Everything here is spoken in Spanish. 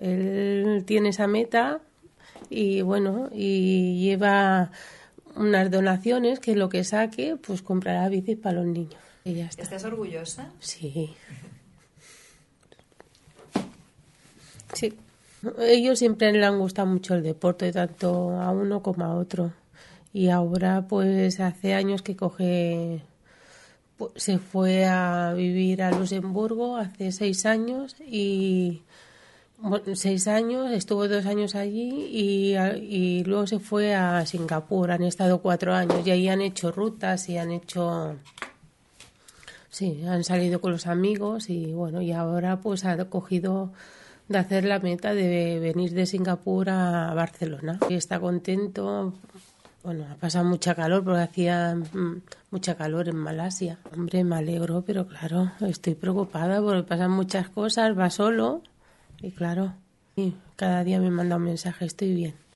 Él tiene esa meta y bueno, y lleva unas donaciones que lo que saque, pues comprará bicis para los niños. Y ya está. ¿Estás orgullosa? Sí. Sí. Ellos siempre le han gustado mucho el deporte, tanto a uno como a otro. Y ahora, pues hace años que se fue a vivir a Luxemburgo, hace 6 años, y bueno, 6 años, estuvo 2 años allí y luego se fue a Singapur. Han estado 4 años y ahí han hecho rutas y han hecho... Sí, han salido con los amigos y bueno, y ahora pues ha cogido de hacer la meta de venir de Singapur a Barcelona. Y está contento. Bueno, ha pasado mucha calor porque hacía mucha calor en Malasia. Hombre, me alegro, pero claro, estoy preocupada porque pasan muchas cosas, va solo y claro, y cada día me manda un mensaje, estoy bien.